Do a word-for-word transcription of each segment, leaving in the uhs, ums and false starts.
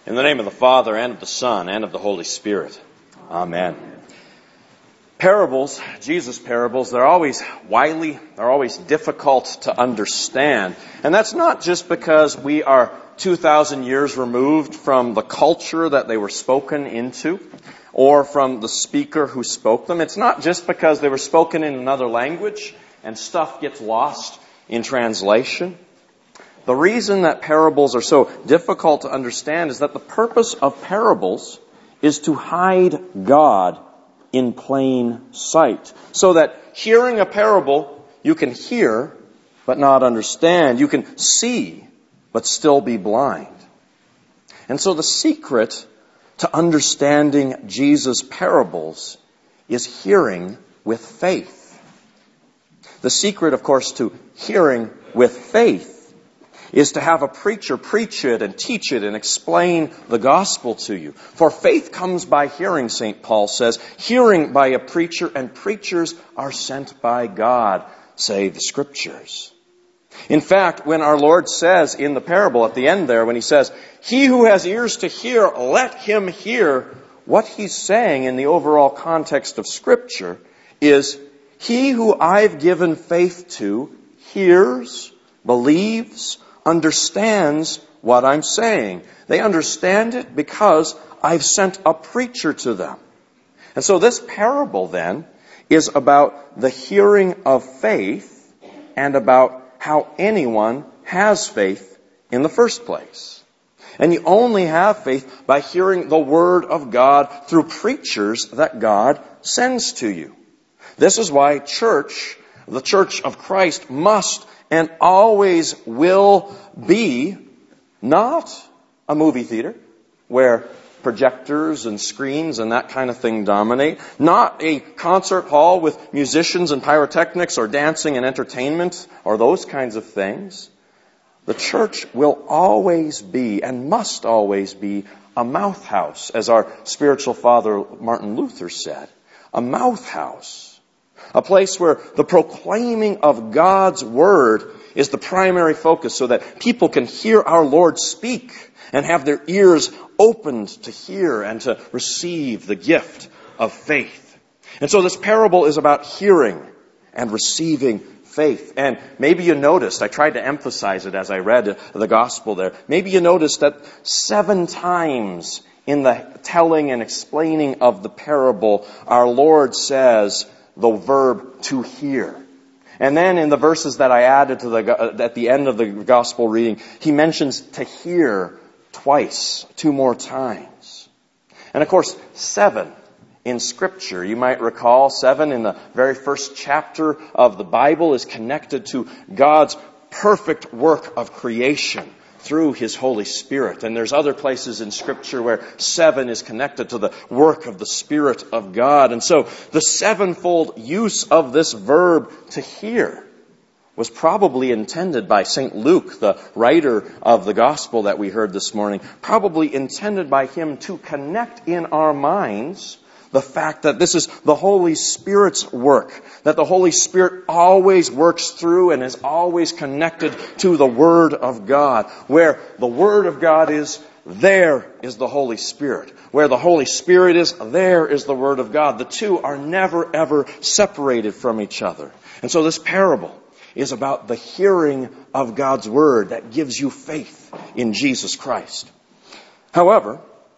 In the name of the Father, and of the Son, and of the Holy Spirit. Amen. Parables, Jesus' parables, they're always wily, they're always difficult to understand. And that's not just because we are two thousand years removed from the culture that they were spoken into, or from the speaker who spoke them. It's not just because they were spoken in another language and stuff gets lost in translation. The reason that parables are so difficult to understand is that the purpose of parables is to hide God in plain sight. So that hearing a parable, you can hear but not understand. You can see but still be blind. And so the secret to understanding Jesus' parables is hearing with faith. The secret, of course, to hearing with faith is to have a preacher preach it and teach it and explain the gospel to you. For faith comes by hearing, Saint Paul says, hearing by a preacher, and preachers are sent by God, say the Scriptures. In fact, when our Lord says in the parable at the end there, when he says, "He who has ears to hear, let him hear," what he's saying in the overall context of Scripture is, he who I've given faith to hears, believes, understands what I'm saying. They understand it because I've sent a preacher to them. And so this parable then is about the hearing of faith and about how anyone has faith in the first place. And you only have faith by hearing the Word of God through preachers that God sends to you. This is why church, the Church of Christ, must and always will be not a movie theater where projectors and screens and that kind of thing dominate. Not a concert hall with musicians and pyrotechnics or dancing and entertainment or those kinds of things. The church will always be and must always be a mouth house, as our spiritual father Martin Luther said. A mouth house. A place where the proclaiming of God's Word is the primary focus so that people can hear our Lord speak and have their ears opened to hear and to receive the gift of faith. And so this parable is about hearing and receiving faith. And maybe you noticed, I tried to emphasize it as I read the gospel there, maybe you noticed that seven times in the telling and explaining of the parable, our Lord says the verb to hear. And then in the verses that I added to the at the end of the gospel reading, he mentions to hear twice, two more times. And of course, seven in Scripture, you might recall, seven in the very first chapter of the Bible is connected to God's perfect work of creation through His Holy Spirit. And there's other places in Scripture where seven is connected to the work of the Spirit of God. And so the sevenfold use of this verb to hear was probably intended by Saint Luke, the writer of the Gospel that we heard this morning, probably intended by him to connect in our minds the fact that this is the Holy Spirit's work, that the Holy Spirit always works through and is always connected to the Word of God. Where the Word of God is, there is the Holy Spirit. Where the Holy Spirit is, there is the Word of God. The two are never, ever separated from each other. And so this parable is about the hearing of God's Word that gives you faith in Jesus Christ. However,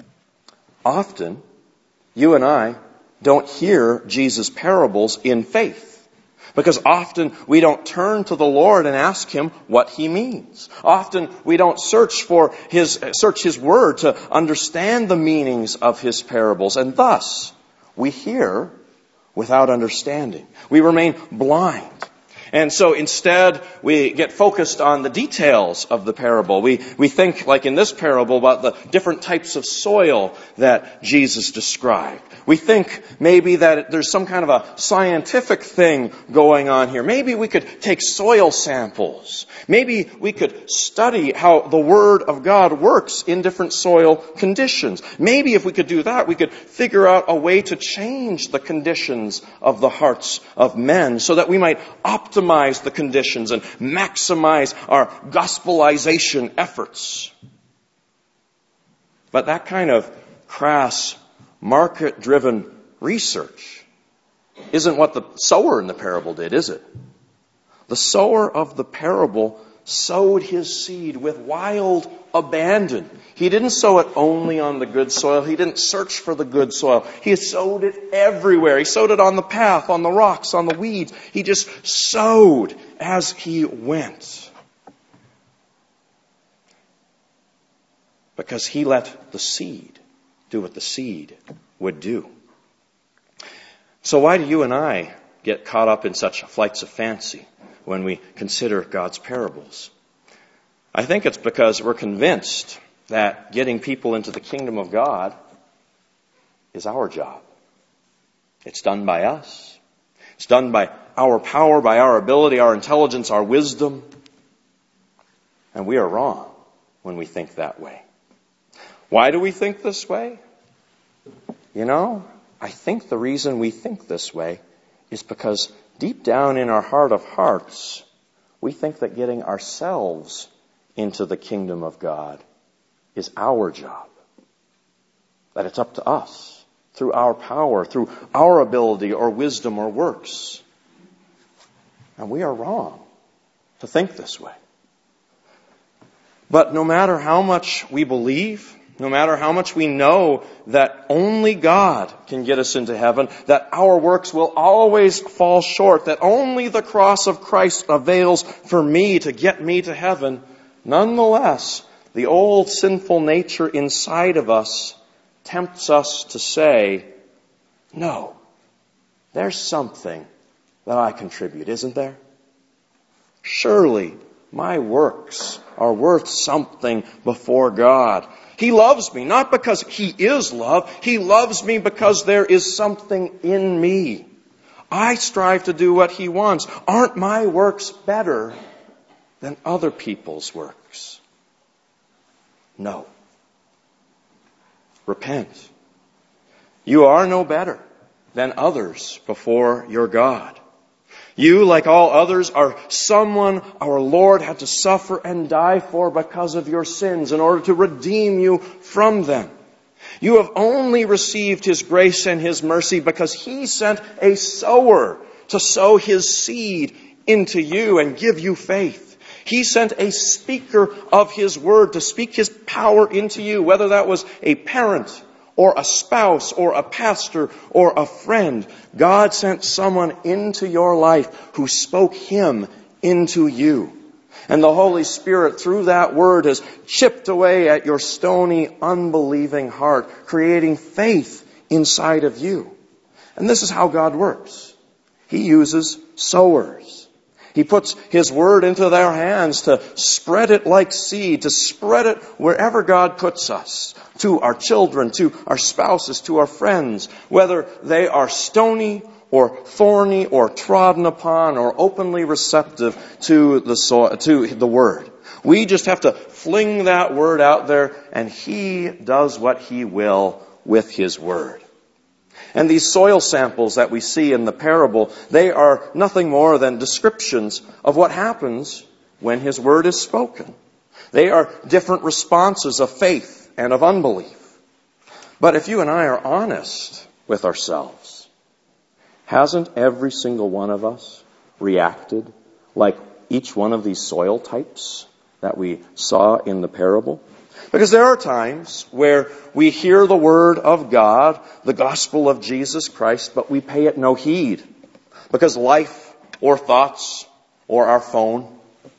often you and I don't hear Jesus' parables in faith. Because often we don't turn to the Lord and ask Him what He means. Often we don't search for His, search His Word to understand the meanings of His parables. And thus, we hear without understanding. We remain blind. And so instead, we get focused on the details of the parable. We, we think, like in this parable, about the different types of soil that Jesus described. We think maybe that there's some kind of a scientific thing going on here. Maybe we could take soil samples. Maybe we could study how the Word of God works in different soil conditions. Maybe if we could do that, we could figure out a way to change the conditions of the hearts of men so that we might optimize Optimize the conditions and maximize our gospelization efforts. But that kind of crass, market-driven research isn't what the sower in the parable did, is it? The sower of the parable sowed his seed with wild abandon. He didn't sow it only on the good soil. He didn't search for the good soil. He sowed it everywhere. He sowed it on the path, on the rocks, on the weeds. He just sowed as he went. Because he let the seed do what the seed would do. So why do you and I get caught up in such flights of fancy when we consider God's parables? I think it's because we're convinced that getting people into the kingdom of God is our job. It's done by us. It's done by our power, by our ability, our intelligence, our wisdom. And we are wrong when we think that way. Why do we think this way? You know, I think the reason we think this way is because deep down in our heart of hearts, we think that getting ourselves into the kingdom of God is our job. That it's up to us, through our power, through our ability or wisdom or works. And we are wrong to think this way. But no matter how much we believe, no matter how much we know that only God can get us into heaven, that our works will always fall short, that only the cross of Christ avails for me to get me to heaven, nonetheless, the old sinful nature inside of us tempts us to say, no, there's something that I contribute, isn't there? Surely my works are worth something before God. He loves me, not because He is love. He loves me because there is something in me. I strive to do what He wants. Aren't my works better than other people's works? No. Repent. You are no better than others before your God. You, like all others, are someone our Lord had to suffer and die for because of your sins in order to redeem you from them. You have only received His grace and His mercy because He sent a sower to sow His seed into you and give you faith. He sent a speaker of His word to speak His power into you, whether that was a parent or a spouse, or a pastor, or a friend. God sent someone into your life who spoke Him into you. And the Holy Spirit, through that word, has chipped away at your stony, unbelieving heart, creating faith inside of you. And this is how God works. He uses sowers. He puts His word into their hands to spread it like seed, to spread it wherever God puts us, to our children, to our spouses, to our friends, whether they are stony or thorny or trodden upon or openly receptive to the so- to the word. We just have to fling that word out there, and He does what He will with His word. And these soil samples that we see in the parable, they are nothing more than descriptions of what happens when His word is spoken. They are different responses of faith and of unbelief. But if you and I are honest with ourselves, hasn't every single one of us reacted like each one of these soil types that we saw in the parable? Because there are times where we hear the word of God, the gospel of Jesus Christ, but we pay it no heed. Because life or thoughts or our phone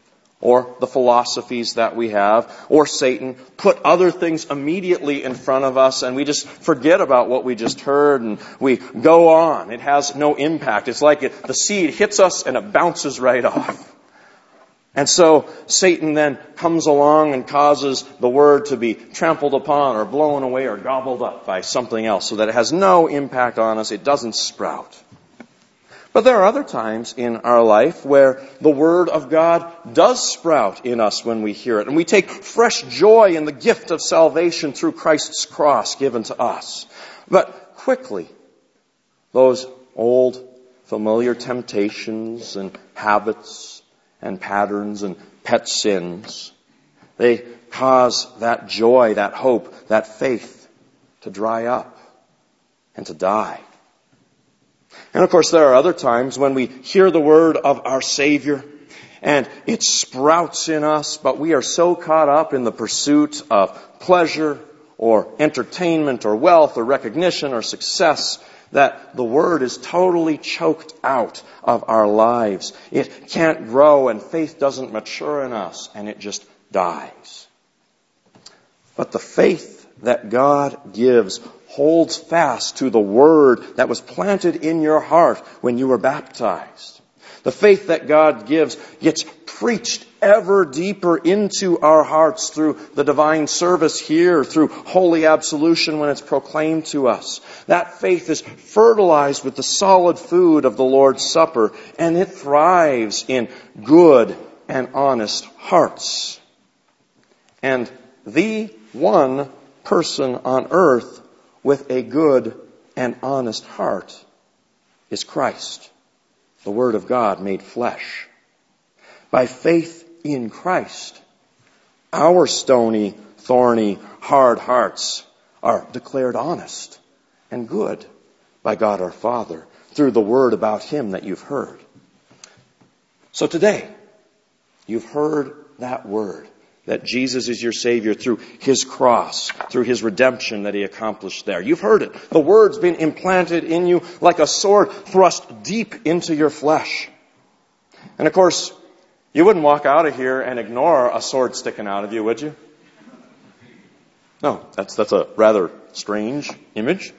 or the philosophies that we have or Satan put other things immediately in front of us, and we just forget about what we just heard and we go on. It has no impact. It's like it, the seed hits us and it bounces right off. And so Satan then comes along and causes the word to be trampled upon or blown away or gobbled up by something else so that it has no impact on us. It doesn't sprout. But there are other times in our life where the word of God does sprout in us when we hear it. And we take fresh joy in the gift of salvation through Christ's cross given to us. But quickly, those old familiar temptations and habits and patterns and pet sins, They cause that joy, that hope, that faith to dry up and to die. And of course, there are other times when we hear the word of our Savior and it sprouts in us, but we are so caught up in the pursuit of pleasure or entertainment or wealth or recognition or success that the word is totally choked out of our lives. It can't grow and faith doesn't mature in us and it just dies. But the faith that God gives holds fast to the word that was planted in your heart when you were baptized. The faith that God gives gets preached ever deeper into our hearts through the divine service here, through holy absolution when it's proclaimed to us. That faith is fertilized with the solid food of the Lord's Supper, and it thrives in good and honest hearts. And the one person on earth with a good and honest heart is Christ, the Word of God made flesh. By faith in Christ, our stony, thorny, hard hearts are declared honest and good by God our Father through the word about Him that you've heard. So today, you've heard that word, that Jesus is your Savior through His cross, through His redemption that He accomplished there. You've heard it. The word's been implanted in you like a sword thrust deep into your flesh. And of course, you wouldn't walk out of here and ignore a sword sticking out of you, would you? No, that's, that's a rather strange image.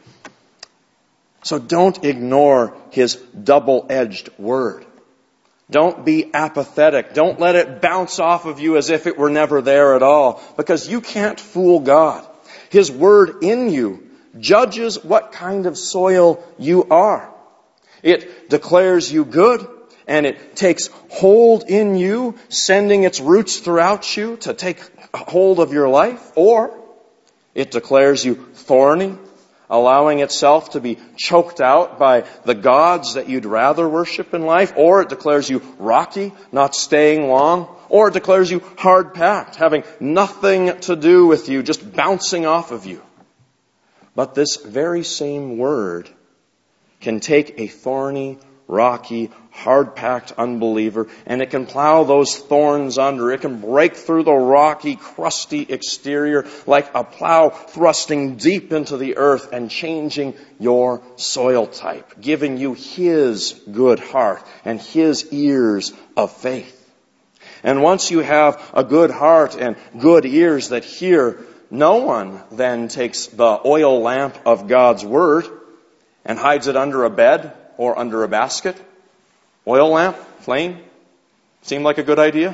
So don't ignore His double-edged word. Don't be apathetic. Don't let it bounce off of you as if it were never there at all, because you can't fool God. His word in you judges what kind of soil you are. It declares you good, and it takes hold in you, sending its roots throughout you to take hold of your life. Or it declares you thorny, allowing itself to be choked out by the gods that you'd rather worship in life. Or it declares you rocky, not staying long. Or it declares you hard-packed, having nothing to do with you, just bouncing off of you. But this very same word can take a thorny, rocky, hard-packed unbeliever, and it can plow those thorns under. It can break through the rocky, crusty exterior like a plow thrusting deep into the earth and changing your soil type, giving you His good heart and His ears of faith. And once you have a good heart and good ears that hear, no one then takes the oil lamp of God's Word and hides it under a bed or under a basket. Oil lamp, flame, seem like a good idea?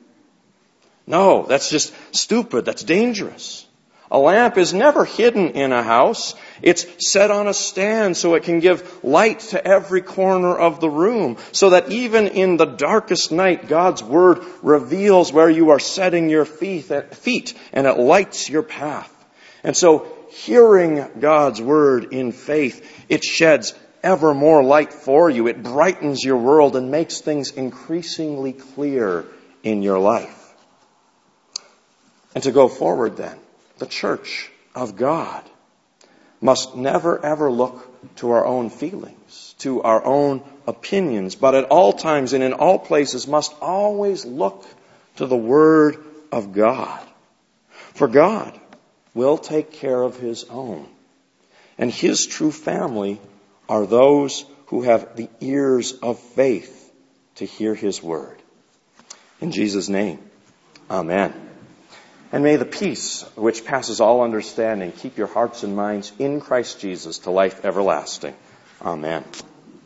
No, that's just stupid. That's dangerous. A lamp is never hidden in a house. It's set on a stand so it can give light to every corner of the room, so that even in the darkest night, God's Word reveals where you are setting your feet, and it lights your path. And so, hearing God's Word in faith, it sheds ever more light for you. It brightens your world and makes things increasingly clear in your life. And to go forward then, the church of God must never ever look to our own feelings, to our own opinions, but at all times and in all places must always look to the Word of God. For God will take care of His own, and His true family are those who have the ears of faith to hear His word. In Jesus' name, amen. And may the peace which passes all understanding keep your hearts and minds in Christ Jesus to life everlasting. Amen.